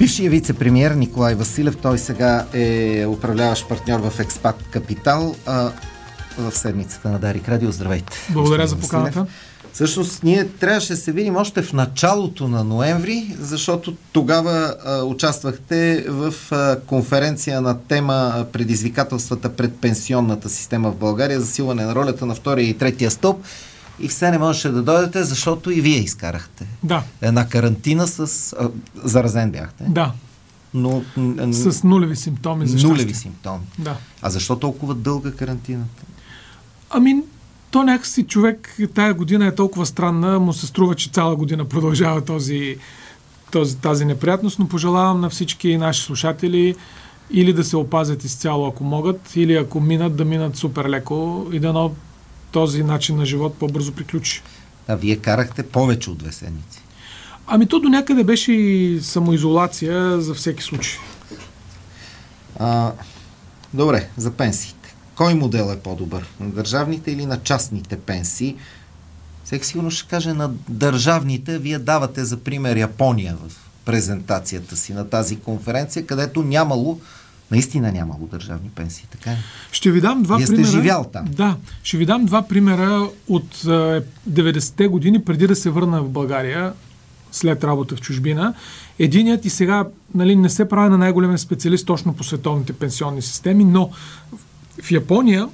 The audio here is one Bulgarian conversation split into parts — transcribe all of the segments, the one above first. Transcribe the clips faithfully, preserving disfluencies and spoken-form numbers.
Бившия вице-премиер Николай Василев, той сега е управляващ партньор в Експат Капитал а, в седмицата на Дарик Радио. Здравейте. Благодаря за поканата. Всъщност, ние трябваше да се видим още в началото на ноември, защото тогава а, участвахте в а, конференция на тема предизвикателствата пред пенсионната система в България, засилване на ролята на втория и третия стълб. И все не можеше да дойдете, защото и вие изкарахте. Да. Една карантина с... А, заразен бяхте. Да. Но, н- с нулеви симптоми. За нулеви щастие. симптоми. Да. А защо толкова дълга карантината? Ами, то някакси човек тая година е толкова странна, му се струва, че цяла година продължава този, този, тази неприятност, но пожелавам на всички наши слушатели или да се опазят изцяло, ако могат, или ако минат, да минат супер леко и да но този начин на живот по-бързо приключи. А вие карахте повече от две седмици. Ами то до някъде беше и самоизолация за всеки случай. А, добре, за пенсиите. Кой модел е по-добър? На държавните или на частните пенсии? Всеки сигурно ще каже на държавните. Вие давате за пример Япония в презентацията си на тази конференция, където нямало Наистина нямало държавни пенсии, така е? Ще ви дам два Вие примера. сте живял там. Да, ще ви дам два примера от деветдесетте години, преди да се върна в България, след работа в чужбина. Единият и сега, нали, не се прави на най-големия специалист точно по световните пенсионни системи, но в Япония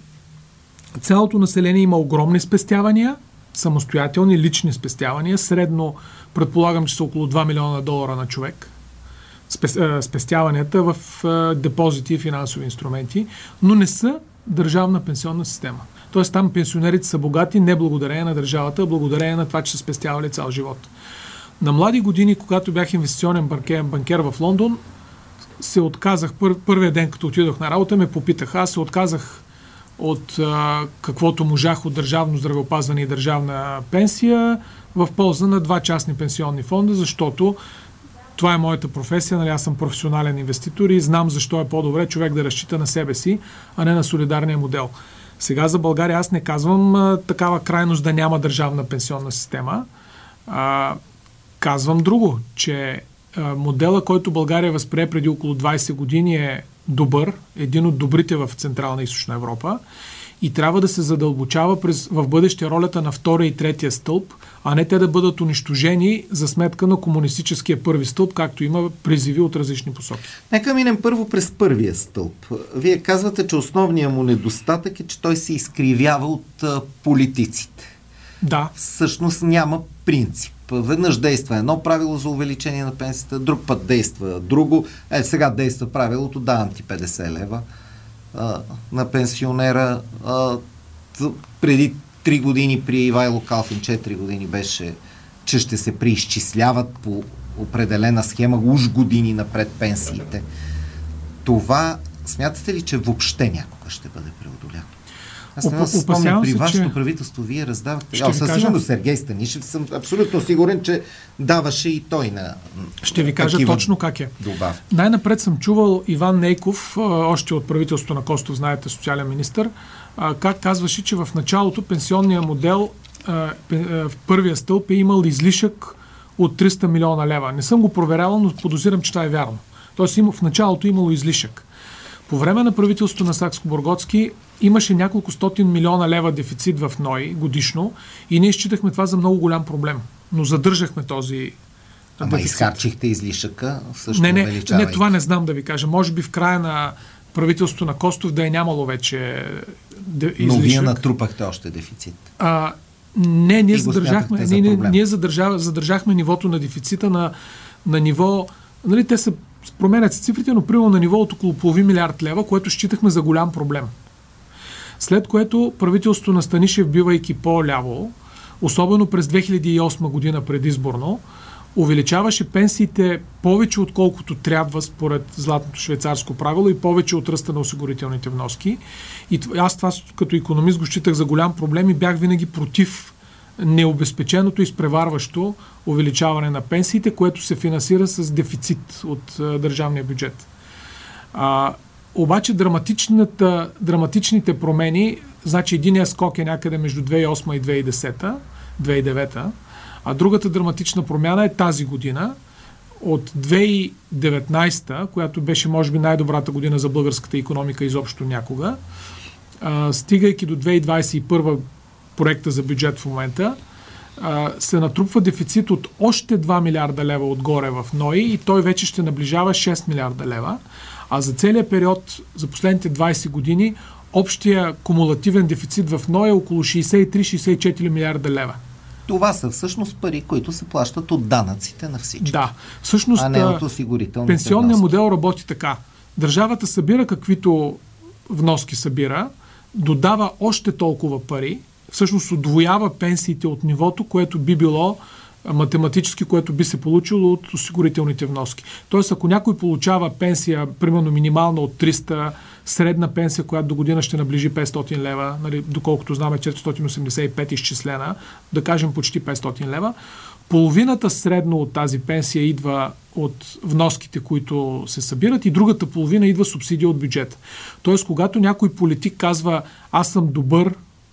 цялото население има огромни спестявания, самостоятелни, лични спестявания. Средно предполагам, че са около два милиона долара на човек. Спестяванията в депозити и финансови инструменти, но не са държавна пенсионна система. Тоест там пенсионерите са богати не благодарение на държавата, а благодарение на това, че са спестявали цял живот. На млади години, когато бях инвестиционен банкер, банкер в Лондон, се отказах, пър, първия ден, като отидох на работа, ме попитаха. Аз се отказах от а, каквото можах от държавно здравеопазване и държавна пенсия в полза на два частни пенсионни фонда, защото това е моята професия, нали, аз съм професионален инвеститор и знам защо е по-добре човек да разчита на себе си, а не на солидарния модел. Сега за България аз не казвам а, такава крайност да няма държавна пенсионна система. А, казвам друго, че а, модела, който България възприе преди около двайсет години е добър, един от добрите в Централна и Източна Европа и трябва да се задълбочава през, в бъдеще ролята на втория и третия стълб, а не те да бъдат унищожени за сметка на комунистическия първи стълб, както има призиви от различни посоки. Нека минем първо през първия стълб. Вие казвате, че основният му недостатък е, че той се изкривява от а, политиците. Да. Всъщност няма принцип. Веднъж действа едно правило за увеличение на пенсията, друг път действа друго. Е, сега действа правилото, давам ти петдесет лева а, на пенсионера. А, преди три години при Ивайло Калфин, четири години беше, че ще се преизчисляват по определена схема уж години напред пенсиите. Това смятате ли, че въобще някога ще бъде преодоляно? Аз не се спомням, при вашето че... правителство вие раздавахте. А, със сигурно Сергей Станишев съм абсолютно сигурен, че даваше и той на Ще ви кажа точно как е. Добав. Най-напред съм чувал Иван Нейков, още от правителството на Костов, знаете, социален министър, как казваше, че в началото пенсионния модел в първия стълб е имал излишък от триста милиона лева. Не съм го проверявал, но подозирам, че това е вярно. Тоест в началото имало излишък. По време на правителството на Сакскобургготски имаше няколко стотин милиона лева дефицит в НОИ годишно и ние считахме това за много голям проблем. Но задържахме този Ама дефицит. Изхарчихте излишъка, също не, не, увеличавайки. Не, това не знам да ви кажа. Може би в края на правителството на Костов да е нямало вече излишък. Но вие натрупахте още дефицит. А, не, ние задържахме, за ние, ние задържа, задържахме нивото на дефицита на, на ниво, нали, те са променят се цифрите, но примерно на ниво от около половин милиард лева, което считахме за голям проблем. След което правителството на Станишев, бивайки по-ляво, особено през две хиляди и осма година предизборно, увеличаваше пенсиите повече отколкото трябва според златното швейцарско правило и повече от ръста на осигурителните вноски. И аз това като икономист го считах за голям проблем и бях винаги против необезпеченото и изпреварващо увеличаване на пенсиите, което се финансира с дефицит от а, държавния бюджет. А, обаче драматичните промени, значи единият скок е някъде между две хиляди и осма и две хиляди и десета, две хиляди и девета, а другата драматична промяна е тази година. от две хиляди и деветнадесета, която беше може би най-добрата година за българската икономика изобщо някога, а, стигайки до две хиляди двадесет и първа проекта за бюджет в момента, а, се натрупва дефицит от още два милиарда лева отгоре в НОИ и той вече ще наближава шест милиарда лева. А за целия период, за последните двадесет години, общия кумулативен дефицит в НОИ е около шейсет и три - шейсет и четири милиарда лева. Това са всъщност пари, които се плащат от данъците на всички. Да. Всъщност, а не от осигурителните пенсионният вноски. модел работи така. Държавата събира каквито вноски събира, додава още толкова пари, всъщност удвоява пенсиите от нивото, което би било математически, което би се получило от осигурителните вноски. Тоест, ако някой получава пенсия, примерно минимална от триста, средна пенсия, която до година ще наближи петстотин лева, нали, доколкото знаме четиристотин осемдесет и пет изчислена, да кажем почти петстотин лева, половината средно от тази пенсия идва от вноските, които се събират и другата половина идва субсидия от бюджета. Тоест, когато някой политик казва аз съм добър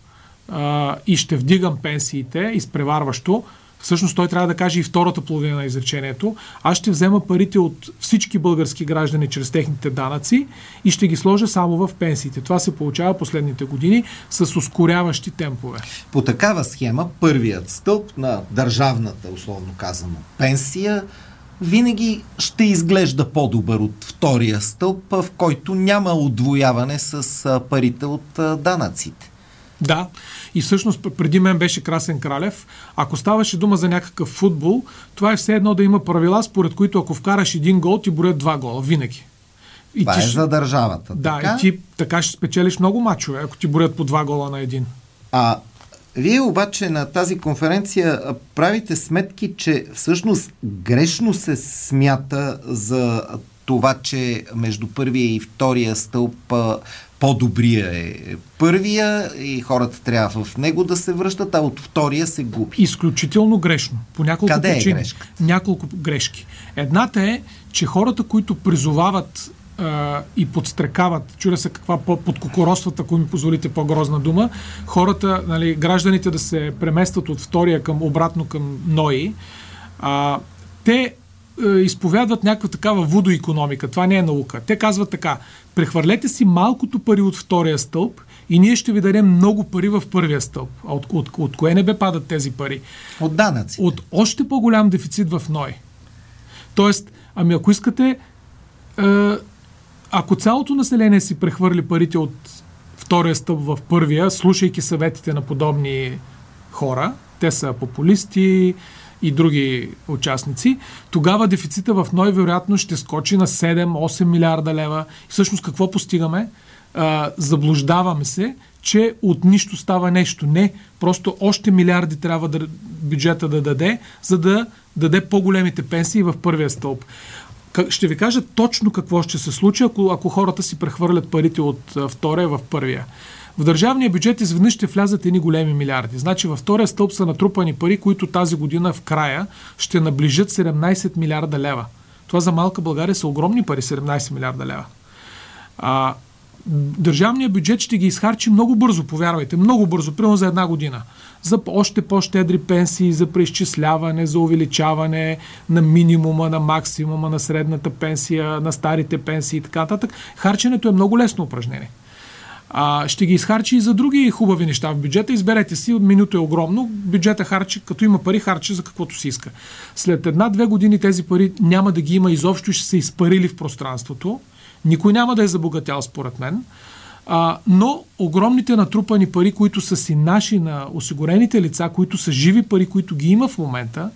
а, и ще вдигам пенсиите, изпреварващо, всъщност той трябва да каже и втората половина на изречението. Аз ще взема парите от всички български граждани чрез техните данъци и ще ги сложа само в пенсиите. Това се получава последните години с ускоряващи темпове. По такава схема първият стълб на държавната, условно казано, пенсия винаги ще изглежда по-добър от втория стълб, в който няма удвояване с парите от данъците. Да, и всъщност преди мен беше Красен Кралев. Ако ставаше дума за някакъв футбол, това е все едно да има правила, според които ако вкараш един гол, ти броят два гола. Винаги. И това ти е ще... за държавата. Да, така? И ти така ще спечелиш много мачове, ако ти броят по два гола на един. А вие обаче на тази конференция правите сметки, че всъщност грешно се смята за това, че между първия и втория стълб по-добрия е първия и хората трябва в него да се връщат, а от втория се губи. Изключително грешно. По няколко Къде причини. е грешка? Няколко грешки. Едната е, че хората, които призовават а, и подстрекават, чуя се каква подкокоросват, ако ми позволите по-грозна дума, хората, нали, гражданите да се преместват от втория към обратно към НОИ, а, те изповядват някаква такава вудоикономика. Това не е наука. Те казват така: прехвърлете си малкото пари от втория стълб и ние ще ви дадем много пари в първия стълб. А от, от, от, от кое не бе падат тези пари? От данъци. От още по-голям дефицит в НОИ. Тоест, ами ако искате, е, ако цялото население си прехвърли парите от втория стълб в първия, слушайки съветите на подобни хора, те са популисти и други участници, тогава дефицита в НОИ вероятно ще скочи на седем-осем милиарда лева. И всъщност какво постигаме? А, заблуждаваме се, че от нищо става нещо. Не, просто още милиарди трябва да, бюджета да даде, за да даде по-големите пенсии в първия стълб. Ще ви кажа точно какво ще се случи, ако, ако хората си прехвърлят парите от а, втория в първия. В държавния бюджет изведнъж ще влязат едни големи милиарди. Значи във втория стълб са натрупани пари, които тази година в края ще наближат седемнадесет милиарда лева. Това за малка България са огромни пари, седемнадесет милиарда лева. А, държавният бюджет ще ги изхарчи много бързо, повярвайте, много бързо, примерно за една година. За още по-щедри пенсии, за преизчисляване, за увеличаване на минимума, на максимума, на средната пенсия, на старите пенсии и така нататък. Харченето е много лесно упражнение. А, ще ги изхарчи и за други хубави неща в бюджета. Изберете си, менюто е огромно, бюджета харчи, като има пари, харчи за каквото си иска. След една-две години тези пари няма да ги има изобщо, ще се изпарили в пространството. Никой няма да е забогатял, според мен. А, но огромните натрупани пари, които са си наши на осигурените лица, които са живи пари, които ги има в момента,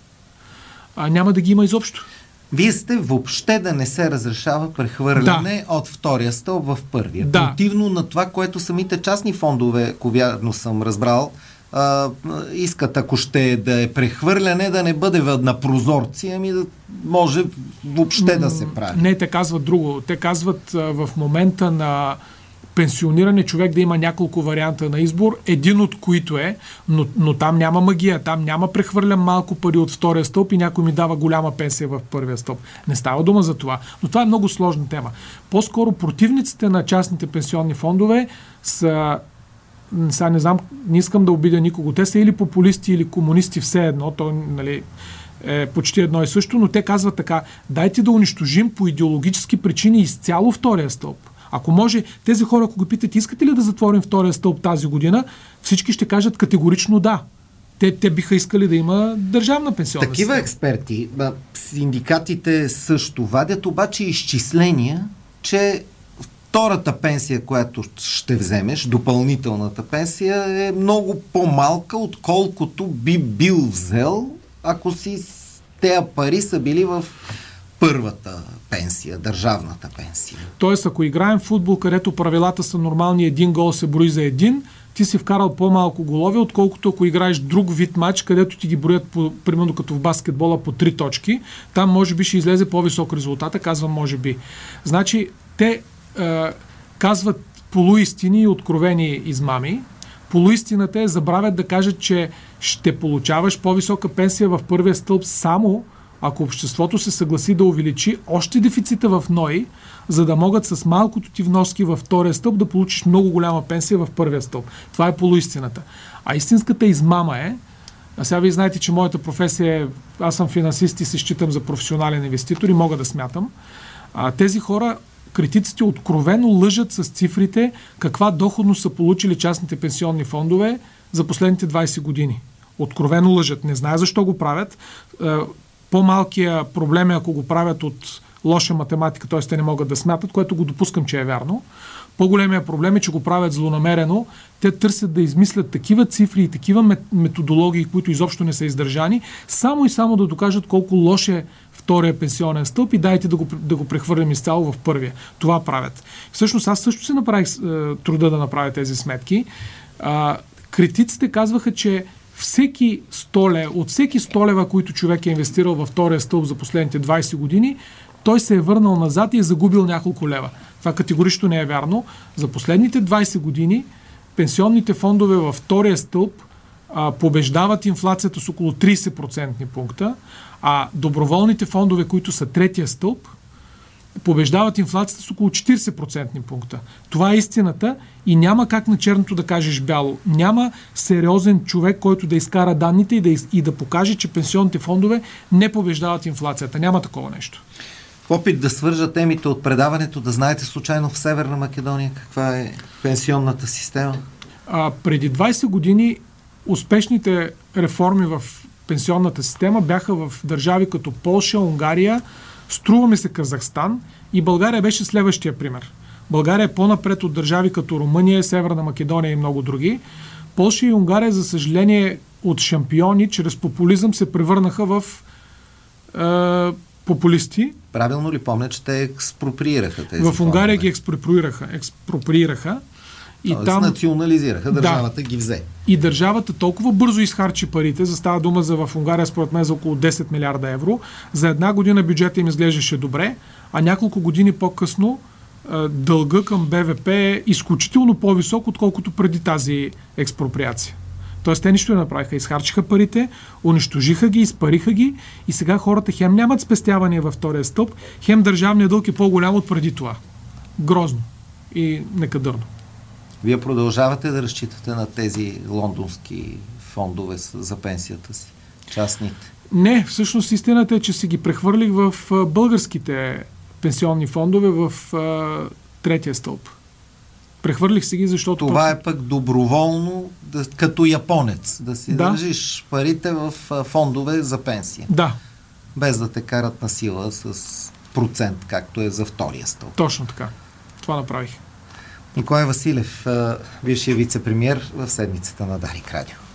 а, няма да ги има изобщо. Вие сте въобще да не се разрешава прехвърляне да. от втория стълб в първия. Да. Противно на това, което самите частни фондове, ако вярно съм разбрал, а, искат, ако ще да е прехвърляне, да не бъде на прозорци, ами да може въобще да се прави. Не, те казват друго. Те казват а, в момента на пенсиониране човек да има няколко варианта на избор, един от които е, но, но там няма магия, там няма прехвърлям малко пари от втория стълб и някой ми дава голяма пенсия в първия стълб. Не става дума за това. Но това е много сложна тема. По-скоро противниците на частните пенсионни фондове са, сега не знам, не искам да обидя никого, те са или популисти, или комунисти, все едно, то, нали, е почти едно и също, но те казват така: дайте да унищожим по идеологически причини изцяло втория стълб. Ако може, тези хора, ако го питат, искате ли да затворим втория стълб тази година, всички ще кажат категорично да. Те, те биха искали да има държавна пенсионна Такива система. експерти, синдикатите също вадят обаче изчисления, че втората пенсия, която ще вземеш, допълнителната пенсия, е много по-малка, отколкото би бил взел, ако си тези пари са били в първата пенсия, държавната пенсия. Тоест, ако играем в футбол, където правилата са нормални, един гол се брои за един, ти си вкарал по-малко голове, отколкото ако играеш друг вид матч, където ти ги броят, по, примерно като в баскетбола, по три точки. Там може би ще излезе по-висок резултат, казвам може би. Значи, те е, казват полуистини и откровени измами. Полуистината е, забравят да кажат, че ще получаваш по-висока пенсия в първия стълб само ако обществото се съгласи да увеличи още дефицита в НОИ, за да могат с малкото ти вноски във втория стълб да получиш много голяма пенсия в първия стълб. Това е полуистината. А истинската измама е, а сега вие знаете, че моята професия е, аз съм финансист и се считам за професионален инвеститор и мога да смятам. А, тези хора, критиците, откровено лъжат с цифрите каква доходност са получили частните пенсионни фондове за последните двайсет години. Откровено лъжат. Не знае защо го правят. По-малкият проблем е, ако го правят от лоша математика, т.е. те не могат да смятат, което го допускам, че е вярно. По-големият проблем е, че го правят злонамерено. Те търсят да измислят такива цифри и такива методологии, които изобщо не са издържани, само и само да докажат колко лош е втория пенсионен стълб и дайте да го, да го прехвърлим изцяло в първия. Това правят. Всъщност аз също си направих е, труда да направя тези сметки. А, критиците казваха, че всеки сто лева, от всеки сто лева, които човек е инвестирал във втория стълб за последните двайсет години, той се е върнал назад и е загубил няколко лева. Това категорично не е вярно. За последните двайсет години пенсионните фондове във втория стълб а, побеждават инфлацията с около трийсет процентни пункта, а доброволните фондове, които са третия стълб, побеждават инфлацията с около четирийсет процентни пункта. Това е истината и няма как на черното да кажеш бяло. Няма сериозен човек, който да изкара данните и да, из... и да покаже, че пенсионните фондове не побеждават инфлацията. Няма такова нещо. В опит да свържа темите от предаването, да знаете случайно в Северна Македония каква е пенсионната система? А, преди двайсет години успешните реформи в пенсионната система бяха в държави като Полша, Унгария, струва ми се Казахстан и България беше следващия пример. България е по-напред от държави като Румъния, Северна Македония и много други. Полша и Унгария, за съжаление, от шампиони, чрез популизъм се превърнаха в е, популисти. Правилно ли помня, че те експроприираха тези В Унгария фондове? ги експроприираха. експроприираха и Тоест, там национализираха, държавата да, ги взе. И държавата толкова бързо изхарчи парите, за става дума за в Унгария според мен за около десет милиарда евро. За една година бюджета им изглеждаше добре, а няколко години по-късно дълга към БВП е изключително по-висок, отколкото преди тази експроприация. Тоест те нищо не направиха. Изхарчиха парите, унищожиха ги, изпариха ги и сега хората хем нямат спестявания във втория стълб, хем държавният дълг е по-голям от преди това. Грозно и некадърно. Вие продължавате да разчитате на тези лондонски фондове за пенсията си? Частните? Не, всъщност истината е, че си ги прехвърлих в българските пенсионни фондове в а, третия стълб. Прехвърлих си ги, защото... Това е пък доброволно, да, като японец, да си да. държиш парите в фондове за пенсия. Да. Без да те карат на сила с процент, както е за втория стълб. Точно така. Това направих. Николай Василев, бившия вице-премиер в седмицата на Дарик Радио.